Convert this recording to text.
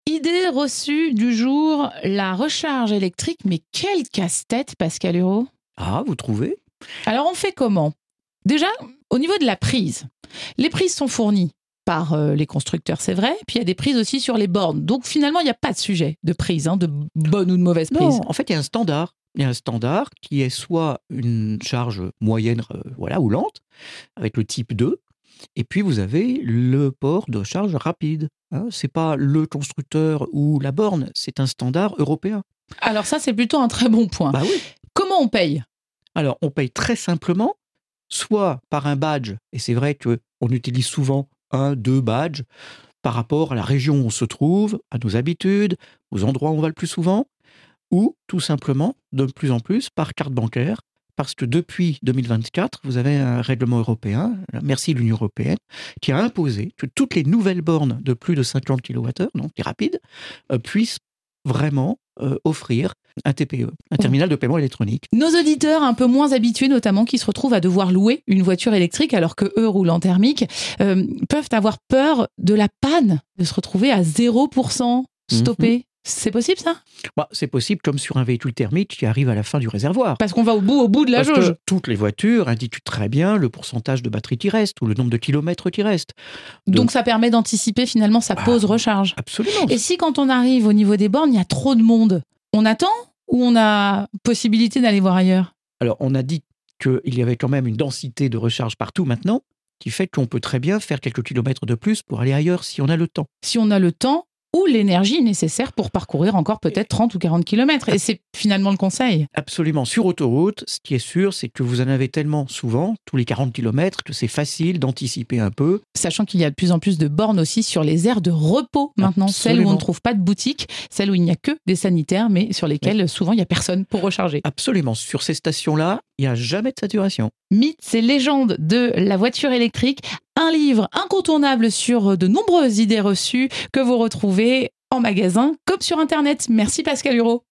Idée reçue du jour, la recharge électrique. Mais quel casse-tête, Pascal Hureau. Ah, vous trouvez? Alors, on fait comment? Déjà, au niveau de la prise, les prises sont fournies par les constructeurs, c'est vrai. Puis il y a des prises aussi sur les bornes. Donc finalement, il n'y a pas de sujet de prise, de bonne ou de mauvaise prise. Non, en fait, il y a un standard. Il y a un standard qui est soit une charge moyenne ou lente, avec le type 2, et puis vous avez le port de charge rapide. Ce n'est pas le constructeur ou la borne, c'est un standard européen. Alors ça, c'est plutôt un très bon point. Bah oui. Comment on paye? Alors, on paye très simplement, soit par un badge, et c'est vrai qu'on utilise souvent 1-2 badges par rapport à la région où on se trouve, à nos habitudes, aux endroits où on va le plus souvent, ou tout simplement, de plus en plus, par carte bancaire, parce que depuis 2024, vous avez un règlement européen, merci l'Union européenne, qui a imposé que toutes les nouvelles bornes de plus de 50 kWh, donc les rapides, puissent vraiment offrir un TPE, un terminal de paiement électronique. Nos auditeurs un peu moins habitués notamment, qui se retrouvent à devoir louer une voiture électrique alors qu'eux roulent en thermique, peuvent avoir peur de la panne, de se retrouver à 0% stoppé. C'est possible ça? C'est possible comme sur un véhicule thermique qui arrive à la fin du réservoir. Parce qu'on va au bout de la jauge. Que toutes les voitures indiquent très bien le pourcentage de batterie qui reste ou le nombre de kilomètres qui reste. Donc ça permet d'anticiper finalement sa pause recharge. Absolument. Et si quand on arrive au niveau des bornes, il y a trop de monde, on attend ou on a possibilité d'aller voir ailleurs? Alors on a dit qu'il y avait quand même une densité de recharge partout maintenant, qui fait qu'on peut très bien faire quelques kilomètres de plus pour aller ailleurs si on a le temps. Si on a le temps ou l'énergie nécessaire pour parcourir encore peut-être 30 ou 40 km. Et c'est finalement le conseil. Absolument. Sur autoroute, ce qui est sûr, c'est que vous en avez tellement souvent, tous les 40 km, que c'est facile d'anticiper un peu. Sachant qu'il y a de plus en plus de bornes aussi sur les aires de repos maintenant, celles où on ne trouve pas de boutique, celles où il n'y a que des sanitaires, mais sur lesquelles souvent il n'y a personne pour recharger. Absolument. Sur ces stations-là, il n'y a jamais de saturation. Mythes et légendes de la voiture électrique, un livre incontournable sur de nombreuses idées reçues que vous retrouvez en magasin comme sur Internet. Merci Pascal Hureau.